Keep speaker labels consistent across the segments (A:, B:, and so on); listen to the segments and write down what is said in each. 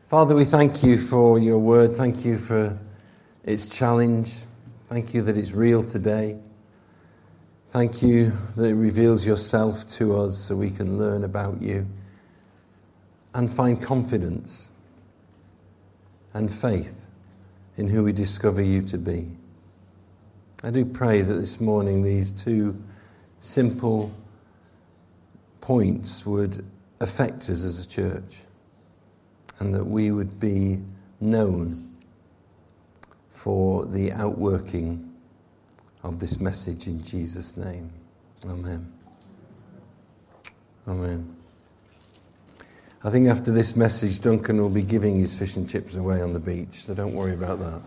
A: Father, we thank you for your word. Thank you for its challenge. Thank you that it's real today. Thank you that it reveals yourself to us so we can learn about you and find confidence and faith in who we discover you to be. I do pray that this morning these two simple points would affect us as a church, and that we would be known for the outworking of this message in Jesus' name. Amen. Amen. I think after this message, Duncan will be giving his fish and chips away on the beach, so don't worry about that.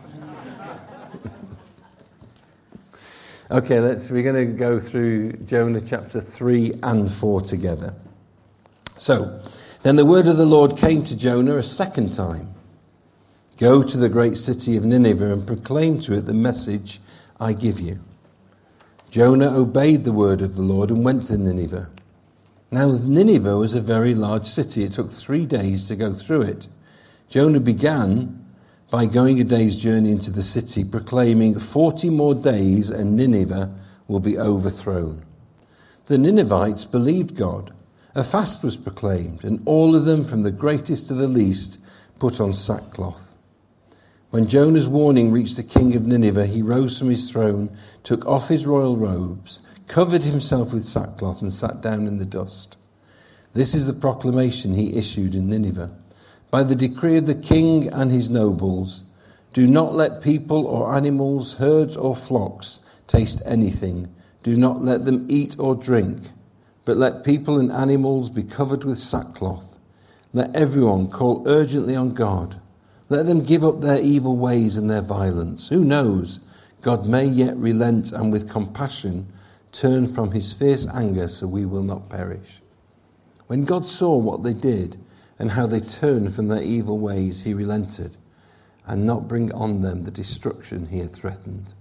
A: Okay, we're going to go through Jonah chapter 3 and 4 together. So, then the word of the Lord came to Jonah a second time. Go to the great city of Nineveh and proclaim to it the message I give you. Jonah obeyed the word of the Lord and went to Nineveh. Now Nineveh was a very large city. It took 3 days to go through it. Jonah began by going a day's journey into the city, proclaiming 40 more days and Nineveh will be overthrown. The Ninevites believed God. A fast was proclaimed, and all of them, from the greatest to the least, put on sackcloth. When Jonah's warning reached the king of Nineveh, he rose from his throne, took off his royal robes, covered himself with sackcloth, and sat down in the dust. This is the proclamation he issued in Nineveh. By the decree of the king and his nobles, do not let people or animals, herds or flocks taste anything. Do not let them eat or drink. But let people and animals be covered with sackcloth. Let everyone call urgently on God. Let them give up their evil ways and their violence. Who knows? God may yet relent and with compassion turn from his fierce anger so we will not perish. When God saw what they did and how they turned from their evil ways, he relented and not bring on them the destruction he had threatened.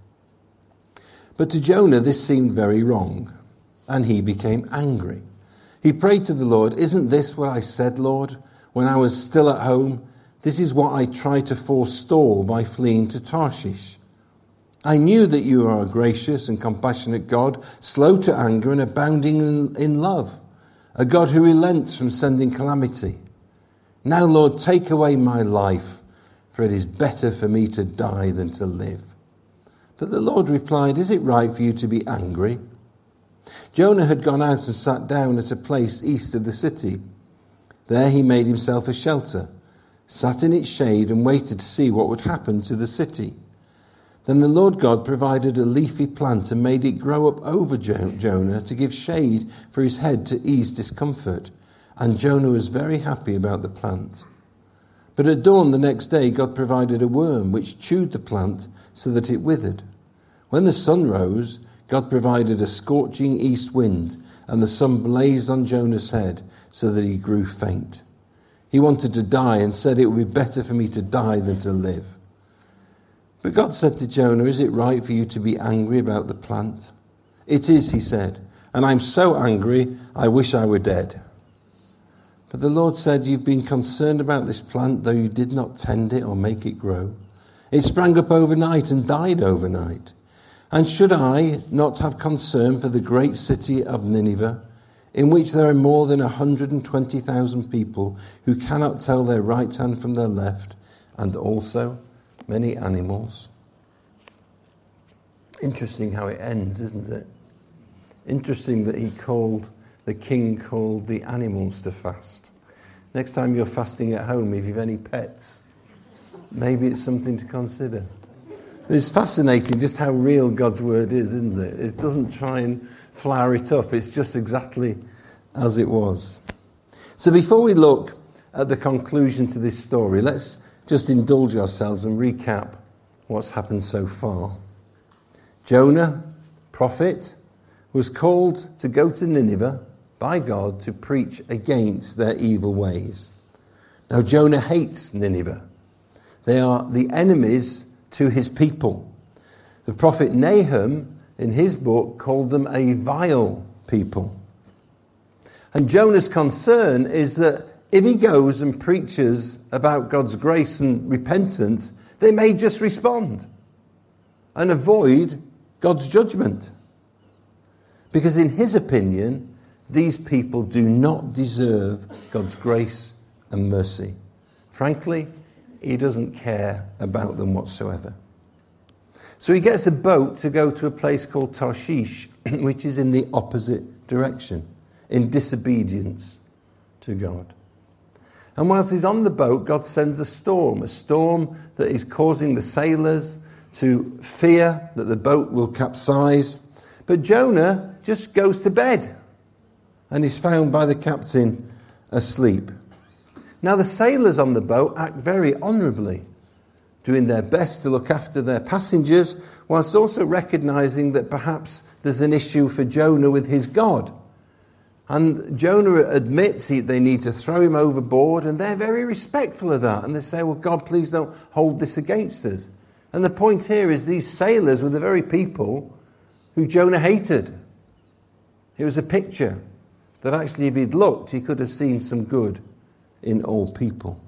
A: But to Jonah this seemed very wrong. And he became angry. He prayed to the Lord, "Isn't this what I said, Lord, when I was still at home? This is what I tried to forestall by fleeing to Tarshish. I knew that you are a gracious and compassionate God, slow to anger and abounding in love, a God who relents from sending calamity. Now, Lord, take away my life, for it is better for me to die than to live." But the Lord replied, "Is it right for you to be angry?" Jonah had gone out and sat down at a place east of the city. There he made himself a shelter, sat in its shade and waited to see what would happen to the city. Then the Lord God provided a leafy plant and made it grow up over Jonah to give shade for his head to ease discomfort. And Jonah was very happy about the plant. But at dawn the next day God provided a worm which chewed the plant so that it withered. When the sun rose, God provided a scorching east wind, and the sun blazed on Jonah's head so that he grew faint. He wanted to die and said, "It would be better for me to die than to live." But God said to Jonah, "Is it right for you to be angry about the plant?" "It is," he said, "and I'm so angry, I wish I were dead." But the Lord said, "You've been concerned about this plant, though you did not tend it or make it grow. It sprang up overnight and died overnight. And should I not have concern for the great city of Nineveh, in which there are more than 120,000 people who cannot tell their right hand from their left, and also many animals?" Interesting how it ends, isn't it? Interesting that the king called the animals to fast. Next time you're fasting at home, if you've any pets, maybe it's something to consider. It's fascinating just how real God's word is, isn't it? It doesn't try and flower it up. It's just exactly as it was. So before we look at the conclusion to this story, let's just indulge ourselves and recap what's happened so far. Jonah, prophet, was called to go to Nineveh by God to preach against their evil ways. Now, Jonah hates Nineveh. They are the enemies to his people. The prophet Nahum, in his book, called them a vile people. And Jonah's concern is that if he goes and preaches about God's grace and repentance, they may just respond and avoid God's judgment. Because in his opinion, these people do not deserve God's grace and mercy. Frankly, he doesn't care about them whatsoever. So he gets a boat to go to a place called Tarshish, which is in the opposite direction, in disobedience to God. And whilst he's on the boat, God sends a storm that is causing the sailors to fear that the boat will capsize. But Jonah just goes to bed and is found by the captain asleep. Now the sailors on the boat act very honourably, doing their best to look after their passengers, whilst also recognising that perhaps there's an issue for Jonah with his God. And Jonah admits they need to throw him overboard, and they're very respectful of that. And they say, well, God, please don't hold this against us. And the point here is these sailors were the very people who Jonah hated. It was a picture that actually, if he'd looked, he could have seen some good in all people.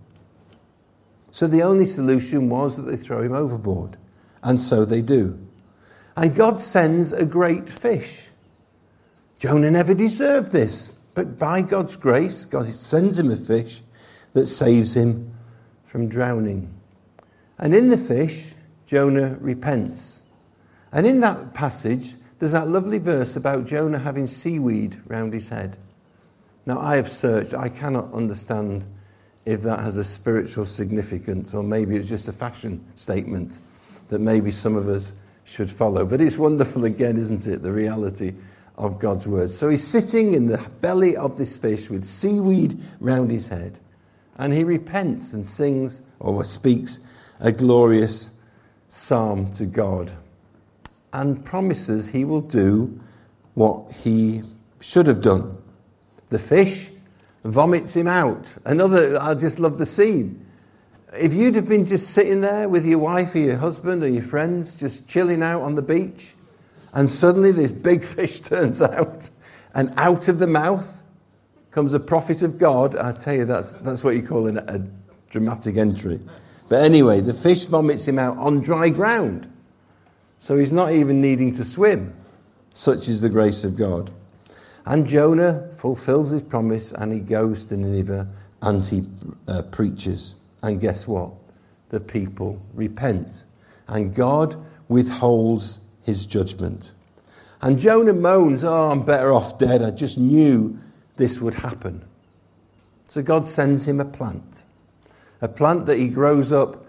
A: So the only solution was that they throw him overboard. And so they do. And God sends a great fish. Jonah never deserved this, but by God's grace, God sends him a fish that saves him from drowning. And in the fish, Jonah repents. And in that passage, there's that lovely verse about Jonah having seaweed round his head. Now, I have searched. I cannot understand if that has a spiritual significance, or maybe it's just a fashion statement that maybe some of us should follow. But it's wonderful again, isn't it, the reality of God's word. So he's sitting in the belly of this fish with seaweed round his head, and he repents and sings or speaks a glorious psalm to God and promises he will do what he should have done. The fish vomits him out. I just love the scene. If you'd have been just sitting there with your wife or your husband or your friends, just chilling out on the beach, and suddenly this big fish turns out, and out of the mouth comes a prophet of God. I tell you, that's what you call a dramatic entry. But anyway, the fish vomits him out on dry ground. So he's not even needing to swim. Such is the grace of God. And Jonah fulfills his promise, and he goes to Nineveh and he preaches. And guess what? The people repent. And God withholds his judgment. And Jonah moans, I'm better off dead. I just knew this would happen. So God sends him a plant that grows up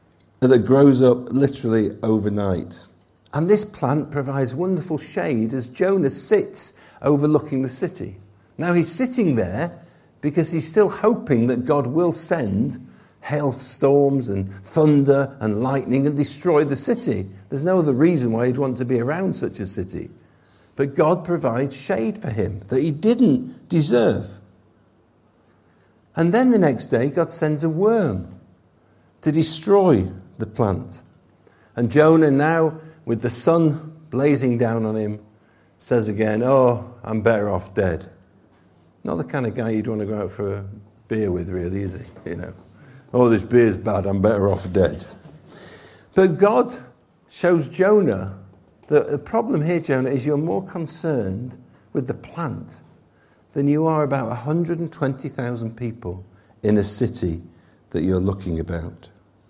A: literally overnight. And this plant provides wonderful shade as Jonah sits overlooking the city. Now he's sitting there because he's still hoping that God will send hailstorms and thunder and lightning and destroy the city. There's no other reason why he'd want to be around such a city. But God provides shade for him that he didn't deserve. And then the next day, God sends a worm to destroy the plant. And Jonah, now with the sun blazing down on him, says again, I'm better off dead. Not the kind of guy you'd want to go out for a beer with, really, is he? This beer's bad, I'm better off dead. But God shows Jonah that the problem here, Jonah, is you're more concerned with the plant than you are about 120,000 people in a city that you're looking about.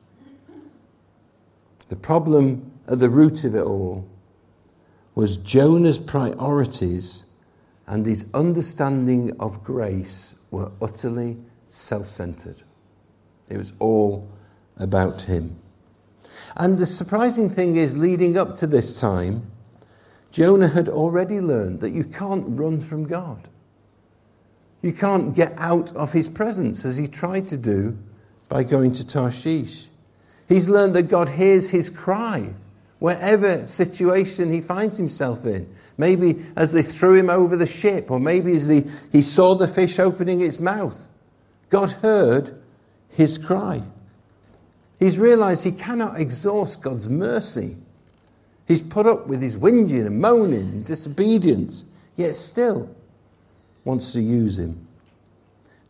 A: The problem at the root of it all was Jonah's priorities and his understanding of grace were utterly self-centered. It was all about him. And the surprising thing is, leading up to this time, Jonah had already learned that you can't run from God. You can't get out of his presence, as he tried to do by going to Tarshish. He's learned that God hears his cry, wherever situation he finds himself in. Maybe as they threw him over the ship, or maybe as he saw the fish opening its mouth. God heard his cry. He's realised he cannot exhaust God's mercy. He's put up with his whinging and moaning and disobedience, yet still wants to use him.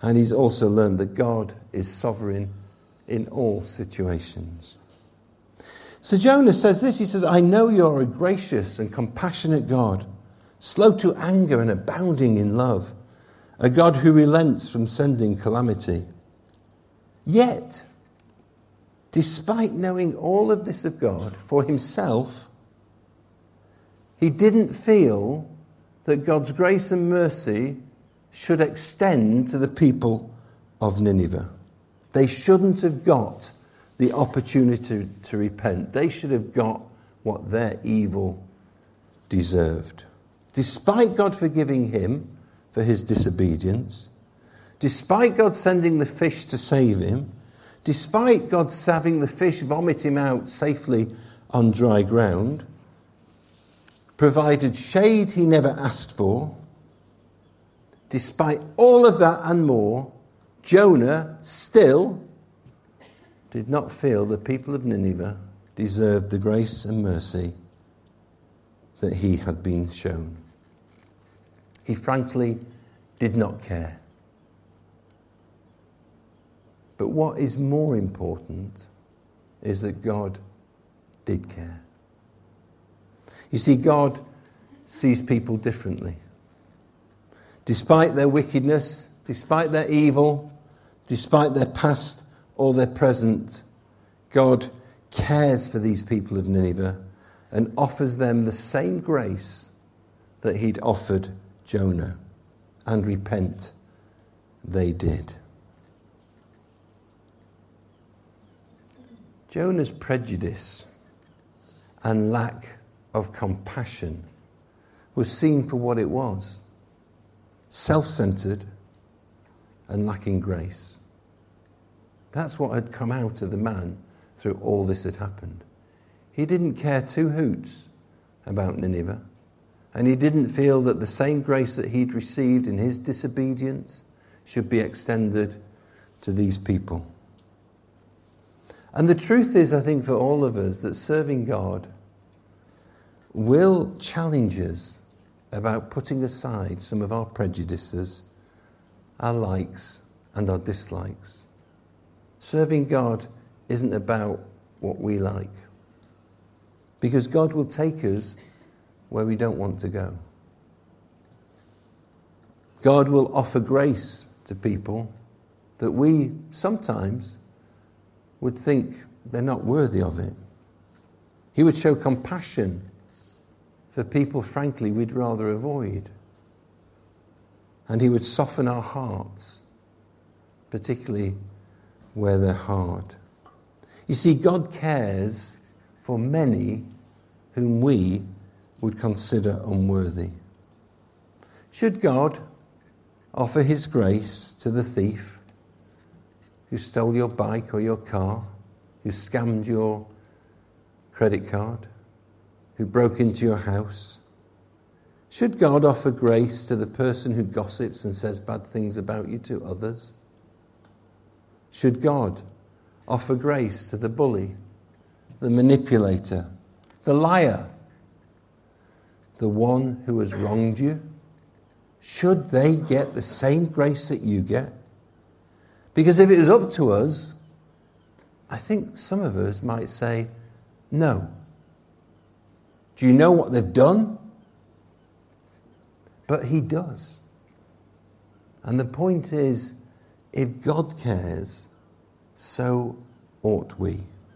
A: And he's also learned that God is sovereign in all situations. So Jonah says this, he says, I know you're a gracious and compassionate God, slow to anger and abounding in love, a God who relents from sending calamity. Yet, despite knowing all of this of God for himself, he didn't feel that God's grace and mercy should extend to the people of Nineveh. They shouldn't have got the opportunity to repent. They should have got what their evil deserved. Despite God forgiving him for his disobedience, despite God sending the fish to save him, despite God having the fish vomit him out safely on dry ground, provided shade he never asked for, despite all of that and more, Jonah still did not feel the people of Nineveh deserved the grace and mercy that he had been shown. He frankly did not care. But what is more important is that God did care. You see, God sees people differently. Despite their wickedness, despite their evil, despite their past or their present, God cares for these people of Nineveh and offers them the same grace that he'd offered Jonah. And repent they did. Jonah's prejudice and lack of compassion was seen for what it was: self-centered and lacking grace. That's what had come out of the man through all this had happened. He didn't care two hoots about Nineveh, and he didn't feel that the same grace that he'd received in his disobedience should be extended to these people. And the truth is, I think, for all of us, that serving God will challenge us about putting aside some of our prejudices, our likes and our dislikes. Serving God isn't about what we like, because God will take us where we don't want to go. God will offer grace to people that we sometimes would think they're not worthy of it. He would show compassion for people, frankly, we'd rather avoid. And he would soften our hearts, particularly where they're hard. You see, God cares for many whom we would consider unworthy. Should God offer his grace to the thief who stole your bike or your car, who scammed your credit card, who broke into your house? Should God offer grace to the person who gossips and says bad things about you to others? Should God offer grace to the bully, the manipulator, the liar, the one who has wronged you? Should they get the same grace that you get? Because if it was up to us, I think some of us might say, no. Do you know what they've done? But he does. And the point is, if God cares, so ought we.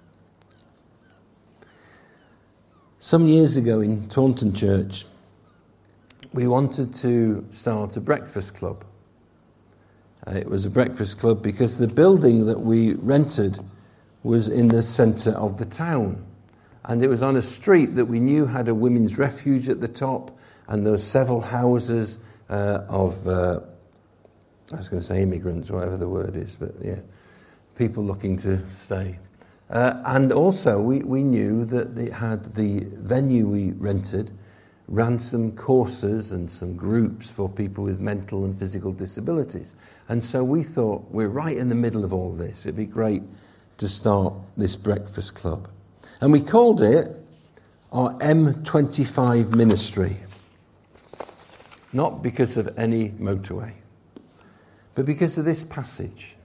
A: Some years ago in Taunton Church, we wanted to start a breakfast club. It was a breakfast club because the building that we rented was in the centre of the town. And it was on a street that we knew had a women's refuge at the top, and there were several houses of, I was going to say immigrants, whatever the word is, but yeah, people looking to stay. And also we knew that it had the venue we rented ran some courses and some groups for people with mental and physical disabilities. And so we thought, we're right in the middle of all this. It'd be great to start this breakfast club. And we called it our M25 ministry. Not because of any motorway, But because of this passage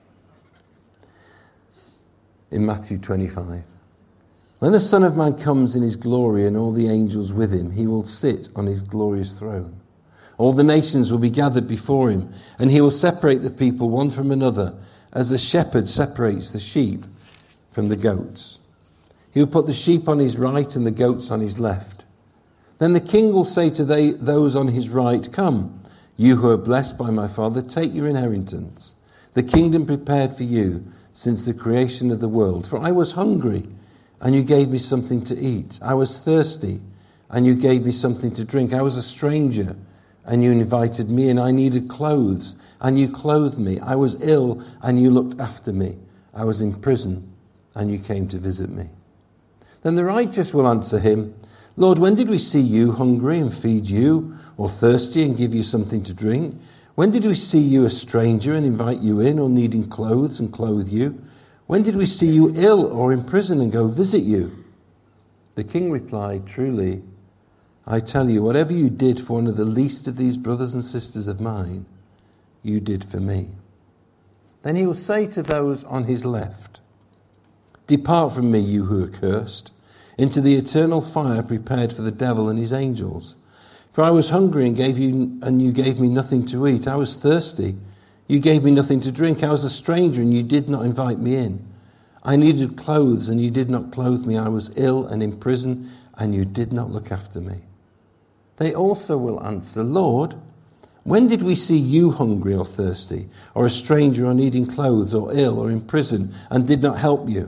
A: in Matthew 25, when the Son of Man comes in his glory and all the angels with him, he will sit on his glorious throne. All the nations will be gathered before him, and he will separate the people one from another, as a shepherd separates the sheep from the goats. He will put the sheep on his right and the goats on his left. Then the king will say to those on his right, "Come, you who are blessed by my Father, take your inheritance, the kingdom prepared for you since the creation of the world. For I was hungry, and you gave me something to eat. I was thirsty, and you gave me something to drink. I was a stranger, and you invited me in. I needed clothes, and you clothed me. I was ill, and you looked after me. I was in prison, and you came to visit me." Then the righteous will answer him, "Lord, when did we see you hungry and feed you, or thirsty and give you something to drink? When did we see you a stranger and invite you in, or needing clothes and clothe you? When did we see you ill or in prison and go visit you?" The king replied, "Truly, I tell you, whatever you did for one of the least of these brothers and sisters of mine, you did for me." Then he will say to those on his left, "Depart from me, you who are cursed, into the eternal fire prepared for the devil and his angels. For I was hungry and you gave me nothing to eat. I was thirsty, you gave me nothing to drink. I was a stranger and you did not invite me in. I needed clothes and you did not clothe me. I was ill and in prison and you did not look after me." They also will answer, "Lord, when did we see you hungry or thirsty, or a stranger or needing clothes, or ill or in prison, and did not help you?"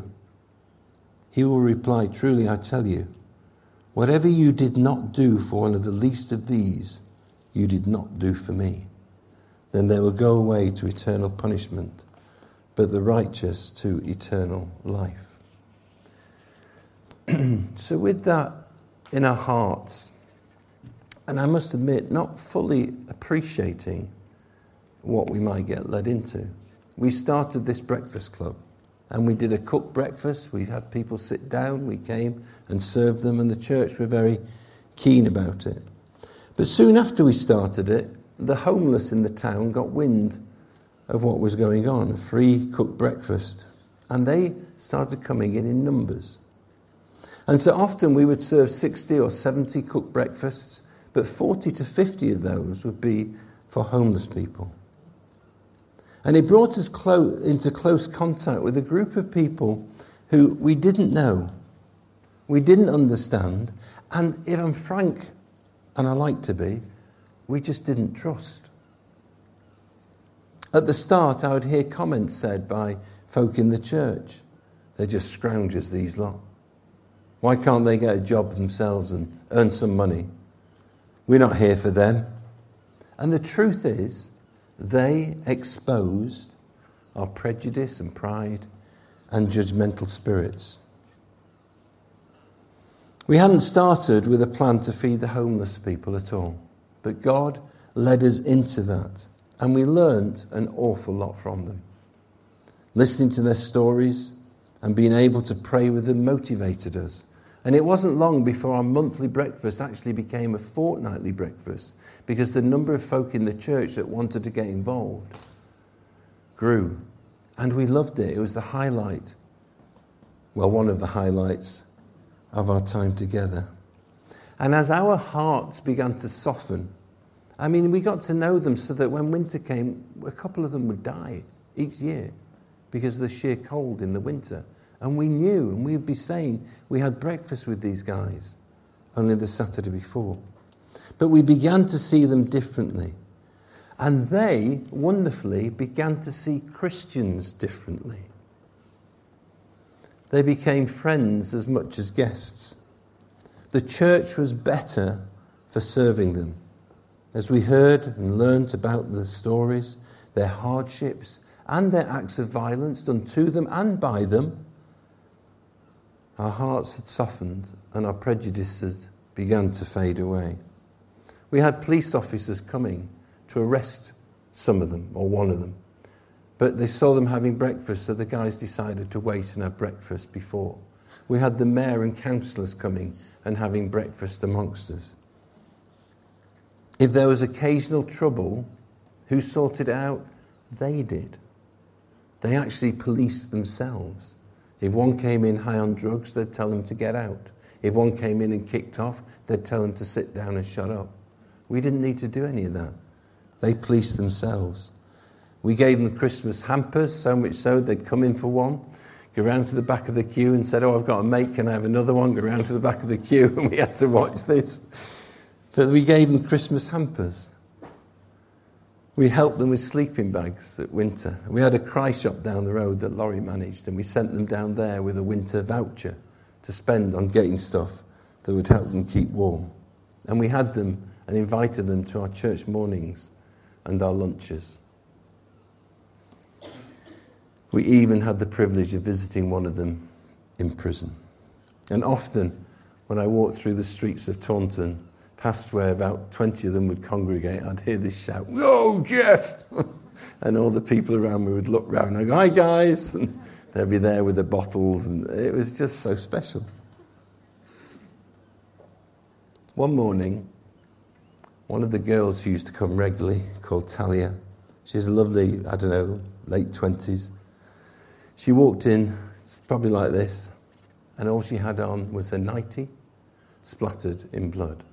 A: He will reply, "Truly I tell you, whatever you did not do for one of the least of these, you did not do for me." Then they will go away to eternal punishment, but the righteous to eternal life. So with that in our hearts, and I must admit, not fully appreciating what we might get led into, we started this breakfast club. And we did a cooked breakfast. We had people sit down. We came and served them, and the church were very keen about it. But soon after we started it, the homeless in the town got wind of what was going on, a free cooked breakfast. And they started coming in numbers. And so often we would serve 60 or 70 cooked breakfasts, but 40 to 50 of those would be for homeless people. And it brought us into close contact with a group of people who we didn't know, we didn't understand, and if I'm frank, and I like to be, we just didn't trust. At the start, I would hear comments said by folk in the church, "They're just scroungers, these lot. Why can't they get a job themselves and earn some money? We're not here for them." And the truth is, they exposed our prejudice and pride and judgmental spirits. We hadn't started with a plan to feed the homeless people at all, but God led us into that, and we learned an awful lot from them. Listening to their stories and being able to pray with them motivated us. And it wasn't long before our monthly breakfast actually became a fortnightly breakfast, because the number of folk in the church that wanted to get involved grew. And we loved it. It was the highlight, well, one of the highlights of our time together. And as our hearts began to soften, I mean, we got to know them so that when winter came, a couple of them would die each year because of the sheer cold in the winter. And we knew, and we'd be saying, we had breakfast with these guys only the Saturday before. But we began to see them differently. And they, wonderfully, began to see Christians differently. They became friends as much as guests. The church was better for serving them. As we heard and learnt about their stories, their hardships, and their acts of violence done to them and by them, our hearts had softened and our prejudices began to fade away. We had police officers coming to arrest some of them, or one of them. But they saw them having breakfast, so the guys decided to wait and have breakfast before. We had the mayor and councillors coming and having breakfast amongst us. If there was occasional trouble, who sorted it out? They did. They actually policed themselves. If one came in high on drugs, they'd tell them to get out. If one came in and kicked off, they'd tell them to sit down and shut up. We didn't need to do any of that. They policed themselves. We gave them Christmas hampers, so much so they'd come in for one, go round to the back of the queue and said, I've got a mate, can I have another one? Go round to the back of the queue, and we had to watch this. But we gave them Christmas hampers. We helped them with sleeping bags at winter. We had a cry shop down the road that Laurie managed, and we sent them down there with a winter voucher to spend on getting stuff that would help them keep warm. And we had them and invited them to our church mornings and our lunches. We even had the privilege of visiting one of them in prison. And often, when I walked through the streets of Taunton, past where about 20 of them would congregate, I'd hear this shout, "Whoa, Jeff!" And all the people around me would look round and I'd go, "Hi, guys!" And they'd be there with the bottles, and it was just so special. One morning, one of the girls who used to come regularly, called Talia, she's a lovely, late 20s. She walked in, probably like this, and all she had on was her nightie, splattered in blood.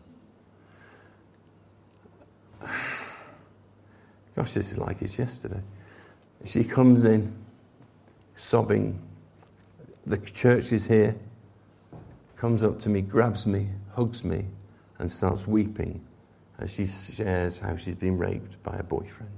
A: Gosh, this is like it's yesterday. She comes in, sobbing. The church is here. Comes up to me, grabs me, hugs me, and starts weeping as she shares how she's been raped by a boyfriend.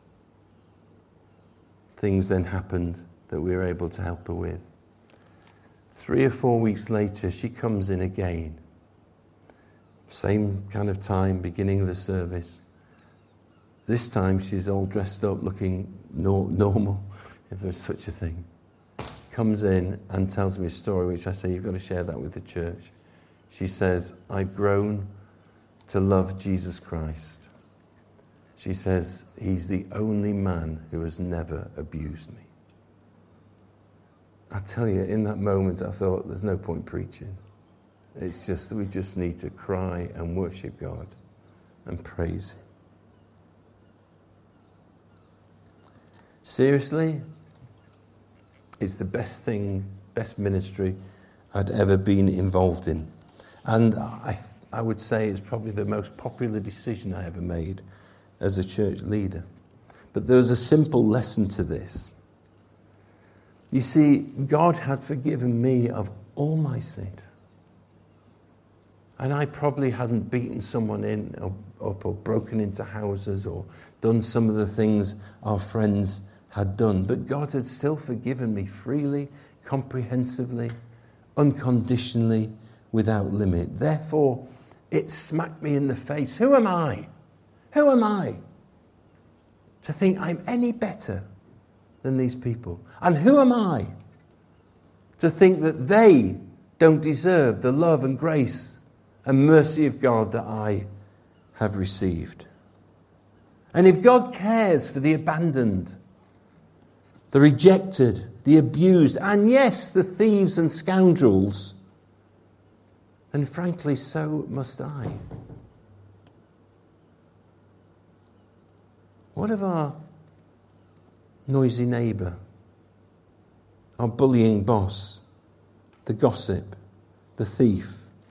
A: Things then happened that we were able to help her with. 3 or 4 weeks later, she comes in again. Same kind of time, beginning of the service. This time she's all dressed up, looking normal, if there's such a thing. Comes in and tells me a story, which I say, you've got to share that with the church. She says, I've grown to love Jesus Christ. She says, he's the only man who has never abused me. I tell you, in that moment, I thought, there's no point preaching. It's just that we just need to cry and worship God and praise Him. Seriously, it's the best thing, best ministry I'd ever been involved in. And I would say it's probably the most popular decision I ever made as a church leader. But there was a simple lesson to this. You see, God had forgiven me of all my sin. And I probably hadn't beaten someone up or broken into houses or done some of the things our friends had done. But God had still forgiven me freely, comprehensively, unconditionally, without limit. Therefore, it smacked me in the face. Who am I? Who am I to think I'm any better than these people? And who am I to think that they don't deserve the love and grace and mercy of God that I have received? And if God cares for the abandoned, the rejected, the abused, and yes, the thieves and scoundrels, then frankly, so must I. What of our noisy neighbour, our bullying boss, the gossip, the thief?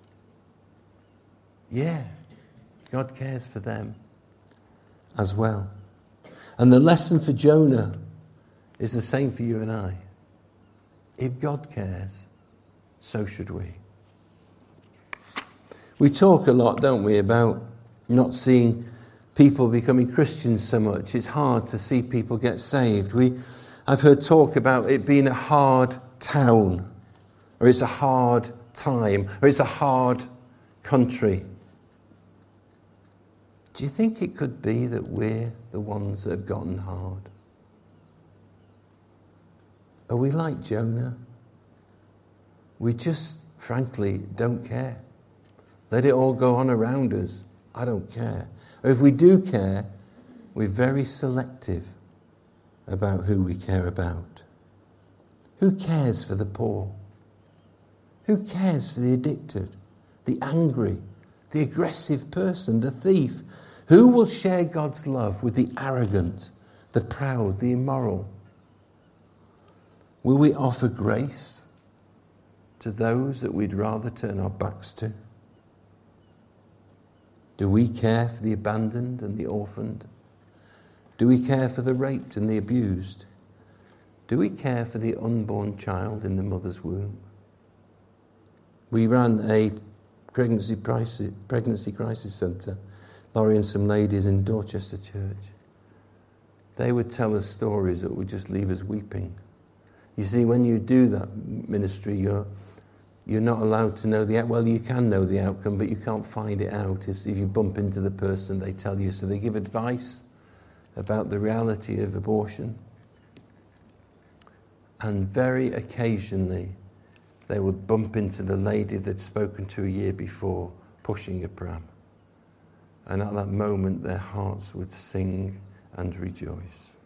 A: Yeah, God cares for them as well. And the lesson for Jonah is the same for you and I. If God cares, so should we. We talk a lot, don't we, about not seeing people becoming Christians so much. It's hard to see people get saved. I've heard talk about it being a hard town, or it's a hard time, or it's a hard country. Do you think it could be that we're the ones that have gotten hard? Are we like Jonah? We just, frankly, don't care. Let it all go on around us. I don't care. Or if we do care, we're very selective about who we care about. Who cares for the poor? Who cares for the addicted, the angry, the aggressive person, the thief? Who will share God's love with the arrogant, the proud, the immoral? Will we offer grace to those that we'd rather turn our backs to? Do we care for the abandoned and the orphaned? Do we care for the raped and the abused? Do we care for the unborn child in the mother's womb? We ran a pregnancy crisis centre, Laurie and some ladies in Dorchester Church. They would tell us stories that would just leave us weeping. You see, when you do that ministry, you're not allowed to know well, you can know the outcome, but you can't find it out. If you bump into the person, they tell you. So they give advice about the reality of abortion. And very occasionally, they would bump into the lady they'd spoken to a year before, pushing a pram. And at that moment, their hearts would sing and rejoice.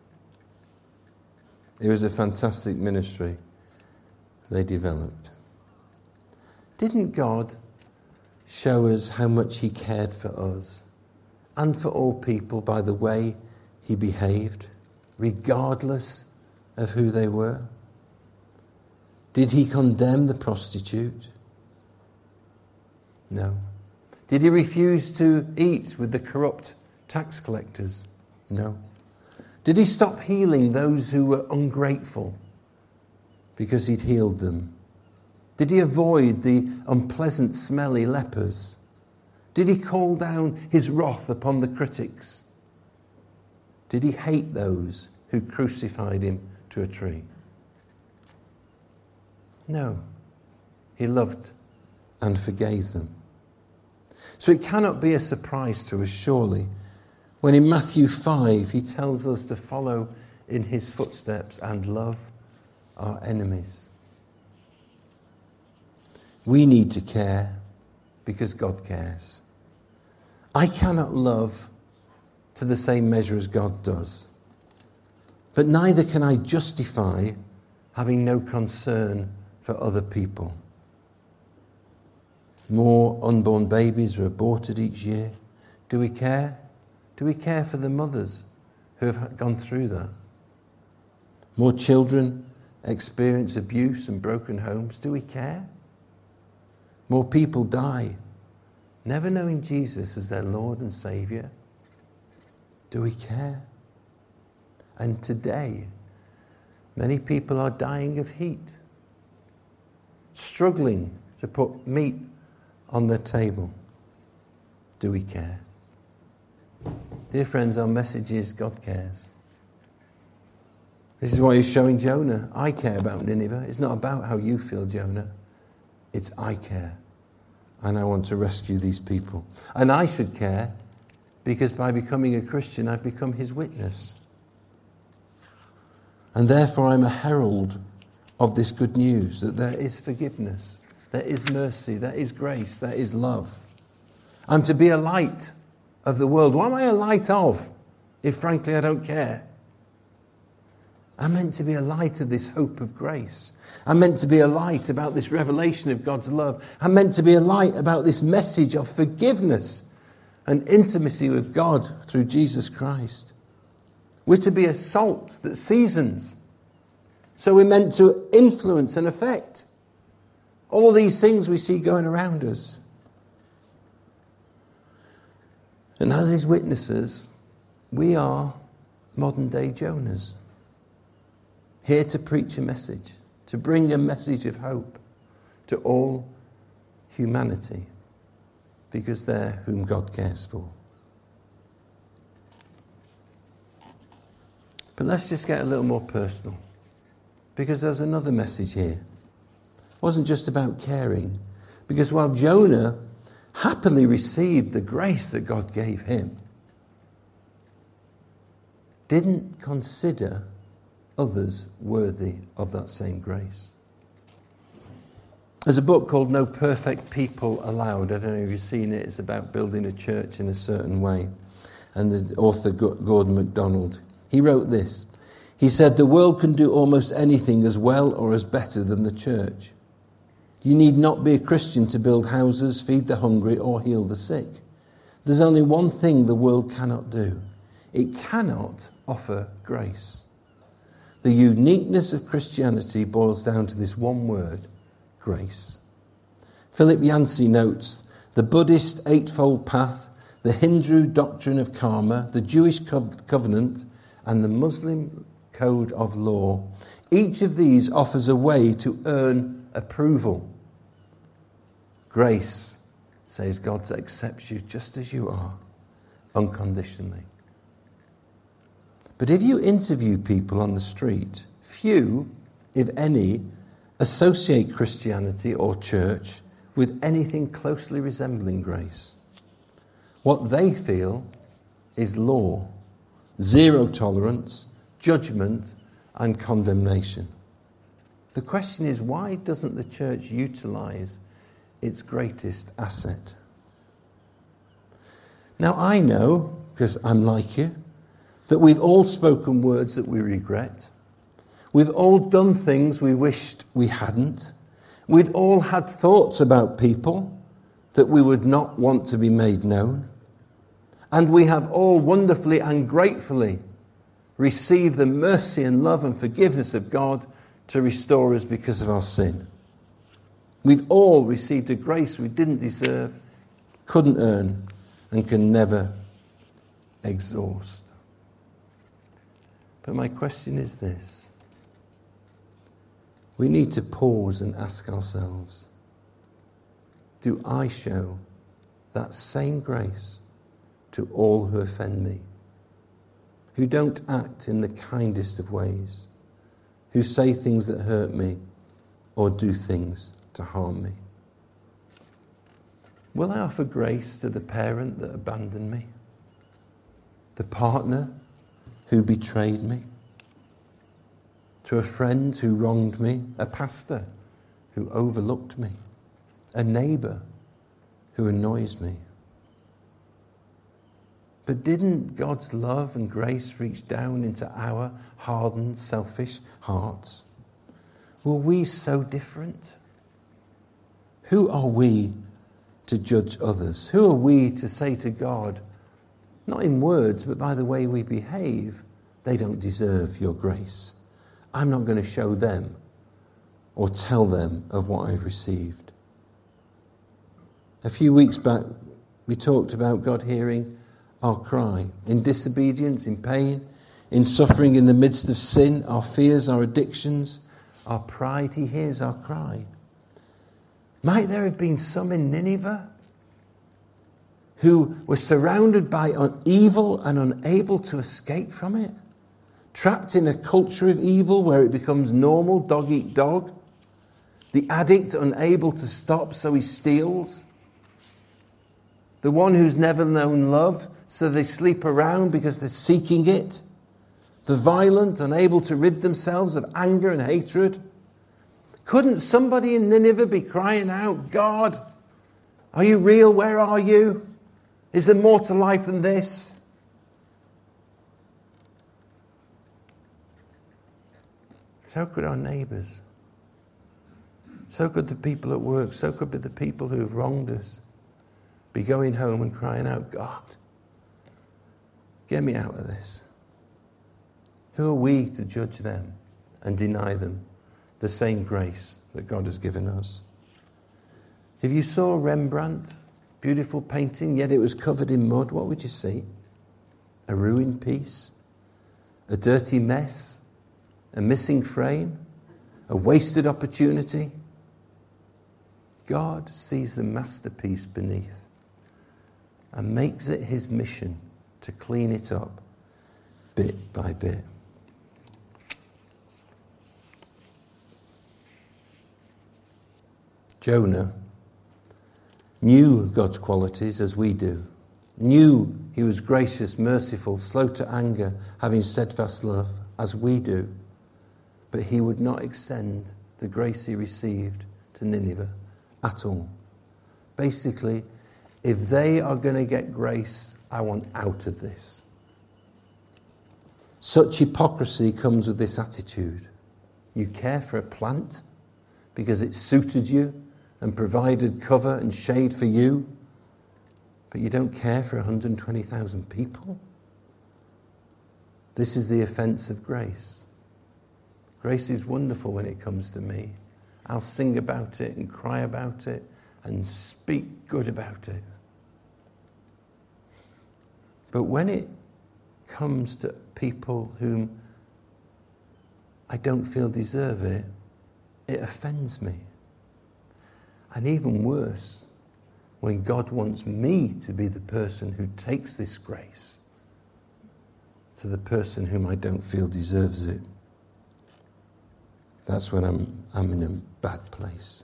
A: It was a fantastic ministry they developed. Didn't God show us how much he cared for us and for all people by the way he behaved, regardless of who they were? Did he condemn the prostitute? No. Did he refuse to eat with the corrupt tax collectors? No. Did he stop healing those who were ungrateful because he'd healed them? Did he avoid the unpleasant, smelly lepers? Did he call down his wrath upon the critics? Did he hate those who crucified him to a tree? No. He loved and forgave them. So it cannot be a surprise to us, surely, when in Matthew 5 he tells us to follow in his footsteps and love our enemies. We need to care because God cares. I cannot love to the same measure as God does, but neither can I justify having no concern for other people. More unborn babies are aborted each year. Do we care? Do we care for the mothers who have gone through that? More children experience abuse and broken homes. Do we care? More people die, never knowing Jesus as their Lord and Saviour. Do we care? And today, many people are dying of heat, struggling to put meat on their table. Do we care? Dear friends, our message is God cares. This is why he's showing Jonah. I care about Nineveh. It's not about how you feel, Jonah. It's I care. And I want to rescue these people. And I should care because by becoming a Christian, I've become his witness. And therefore I'm a herald of this good news, that there is forgiveness, there is mercy, there is grace, there is love. I'm to be a light of the world. What am I a light of if frankly I don't care? I'm meant to be a light of this hope of grace. I'm meant to be a light about this revelation of God's love. I'm meant to be a light about this message of forgiveness and intimacy with God through Jesus Christ. We're to be a salt that seasons. So we're meant to influence and affect all these things we see going around us. And as his witnesses, we are modern day Jonahs, here to preach a message, to bring a message of hope to all humanity, because they're whom God cares for. But let's just get a little more personal, because there's another message here. It wasn't just about caring, because while Jonah happily received the grace that God gave him, didn't consider others worthy of that same grace. There's a book called No Perfect People Allowed. I don't know if you've seen it. It's about building a church in a certain way. And the author, Gordon MacDonald, he wrote this. He said, "The world can do almost anything as well or as better than the church. You need not be a Christian to build houses, feed the hungry, or heal the sick. There's only one thing the world cannot do. It cannot offer grace. The uniqueness of Christianity boils down to this one word, grace. Philip Yancey notes, the Buddhist Eightfold Path, the Hindu doctrine of karma, the Jewish covenant, and the Muslim code of law, each of these offers a way to earn approval. Grace says God accepts you just as you are, unconditionally. But if you interview people on the street, few, if any, associate Christianity or church with anything closely resembling grace. What they feel is law, zero tolerance, judgment, and condemnation. The question is, why doesn't the church utilize its greatest asset? Now, I know, because I'm like you, that we've all spoken words that we regret. We've all done things we wished we hadn't. We'd all had thoughts about people that we would not want to be made known. And we have all wonderfully and gratefully received the mercy and love and forgiveness of God to restore us because of our sin. We've all received a grace we didn't deserve, couldn't earn, and can never exhaust. But my question is this. We need to pause and ask ourselves, do I show that same grace to all who offend me, who don't act in the kindest of ways, who say things that hurt me or do things to harm me? Will I offer grace to the parent that abandoned me, the partner who betrayed me, to a friend who wronged me, a pastor who overlooked me, a neighbour who annoys me? But didn't God's love and grace reach down into our hardened, selfish hearts? Were we so different? Who are we to judge others? Who are we to say to God, not in words, but by the way we behave, they don't deserve your grace. I'm not going to show them or tell them of what I've received. A few weeks back, we talked about God hearing our cry in disobedience, in pain, in suffering in the midst of sin, our fears, our addictions, our pride. He hears our cry. Might there have been some in Nineveh who were surrounded by evil and unable to escape from it? Trapped in a culture of evil where it becomes normal, dog eat dog? The addict unable to stop, so he steals? The one who's never known love, so they sleep around because they're seeking it? The violent, unable to rid themselves of anger and hatred? Couldn't somebody in Nineveh be crying out, God, are you real? Where are you? Is there more to life than this? So could our neighbours. So could the people at work. So could be the people who have wronged us be going home and crying out, God, get me out of this. Who are we to judge them and deny them the same grace that God has given us? If you saw Rembrandt, beautiful painting, yet it was covered in mud, what would you see? A ruined piece? A dirty mess? A missing frame? A wasted opportunity? God sees the masterpiece beneath and makes it his mission to clean it up bit by bit. Jonah knew God's qualities as we do, knew he was gracious, merciful, slow to anger, having steadfast love as we do, but he would not extend the grace he received to Nineveh at all. Basically, if they are going to get grace, I want out of this. Such hypocrisy comes with this attitude. You care for a plant because it suited you and provided cover and shade for you, but you don't care for 120,000 people? This is the offence of grace. Grace is wonderful when it comes to me. I'll sing about it and cry about it and speak good about it. But when it comes to people whom I don't feel deserve it, it offends me. And even worse, when God wants me to be the person who takes this grace to the person whom I don't feel deserves it, that's when I'm in a bad place.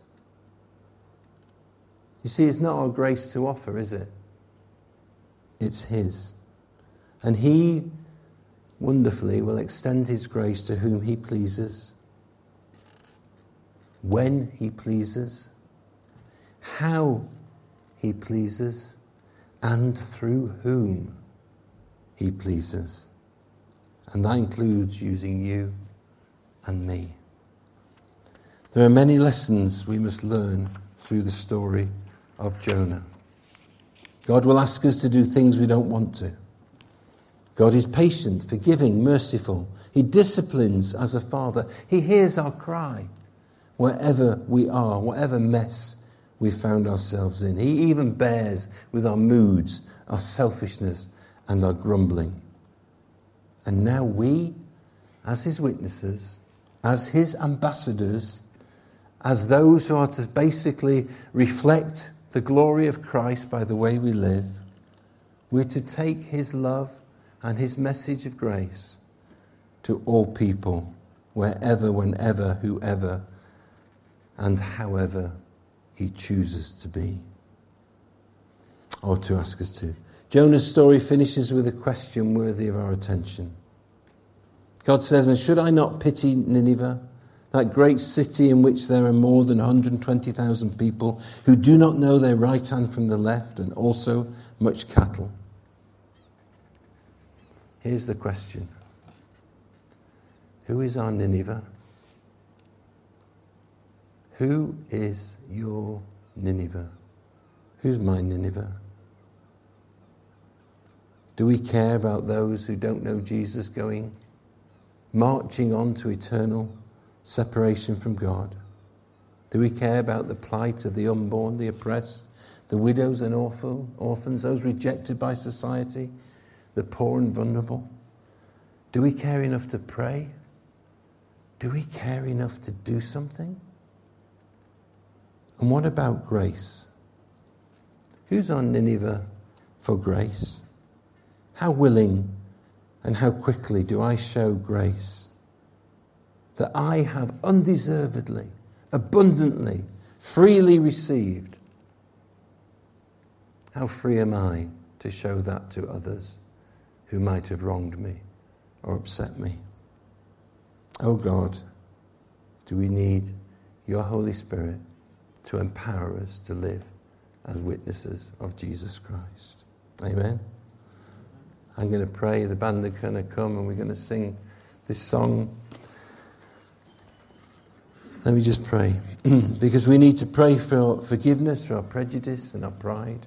A: You see, it's not our grace to offer, is it? It's his. And he wonderfully will extend his grace to whom he pleases, when he pleases, how he pleases, and through whom he pleases. And that includes using you and me. There are many lessons we must learn through the story of Jonah. God will ask us to do things we don't want to. God is patient, forgiving, merciful. He disciplines as a father. He hears our cry wherever we are, whatever mess we found ourselves in. He even bears with our moods, our selfishness, and our grumbling. And now we, as his witnesses, as his ambassadors, as those who are to basically reflect the glory of Christ by the way we live, we're to take his love and his message of grace to all people, wherever, whenever, whoever, and however he chooses to be, or to ask us to. Jonah's story finishes with a question worthy of our attention. God says, "And should I not pity Nineveh, that great city in which there are more than 120,000 people who do not know their right hand from the left, and also much cattle?" Here's the question. Who is our Nineveh? Who is your Nineveh? Who's my Nineveh? Do we care about those who don't know Jesus marching on to eternal separation from God? Do we care about the plight of the unborn, the oppressed, the widows and orphans, those rejected by society, the poor and vulnerable? Do we care enough to pray? Do we care enough to do something? And what about grace? Who's on Nineveh for grace? How willing and how quickly do I show grace that I have undeservedly, abundantly, freely received? How free am I to show that to others who might have wronged me or upset me? Oh God, do we need your Holy Spirit to empower us to live as witnesses of Jesus Christ? Amen. I'm going to pray. The band are going to come and we're going to sing this song. Let me just pray. Because we need to pray for forgiveness for our prejudice and our pride.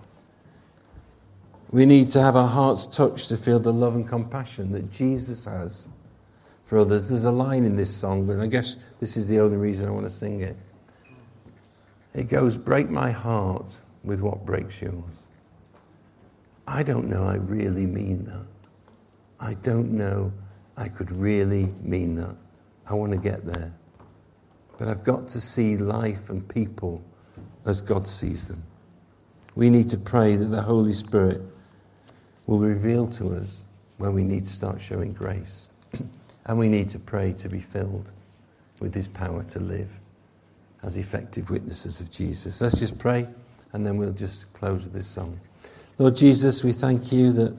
A: We need to have our hearts touched to feel the love and compassion that Jesus has for others. There's a line in this song, but I guess this is the only reason I want to sing it. It goes, "Break my heart with what breaks yours." I don't know I really mean that. I don't know I could really mean that. I want to get there. But I've got to see life and people as God sees them. We need to pray that the Holy Spirit will reveal to us where we need to start showing grace. And we need to pray to be filled with his power to live as effective witnesses of Jesus. Let's just pray and then we'll just close with this song. Lord Jesus, we thank you that,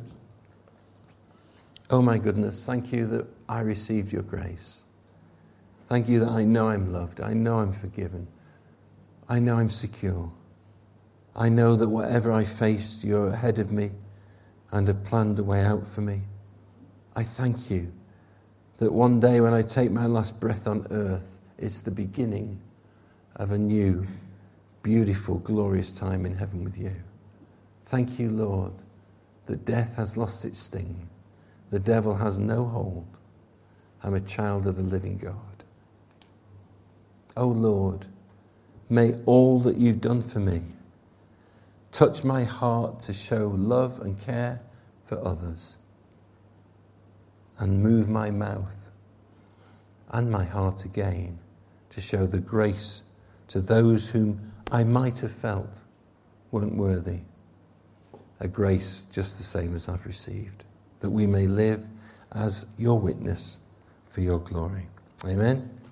A: oh my goodness, thank you that I received your grace. Thank you that I know I'm loved. I know I'm forgiven. I know I'm secure. I know that whatever I face, you're ahead of me and have planned a way out for me. I thank you that one day when I take my last breath on earth, it's the beginning of a new, beautiful, glorious time in heaven with you. Thank you, Lord, that death has lost its sting, The devil has no hold. I'm a child of the living God. Oh Lord, may all that you've done for me touch my heart to show love and care for others, and move my mouth and my heart again to show the grace to those whom I might have felt weren't worthy. A grace just the same as I've received, that we may live as your witness for your glory. Amen.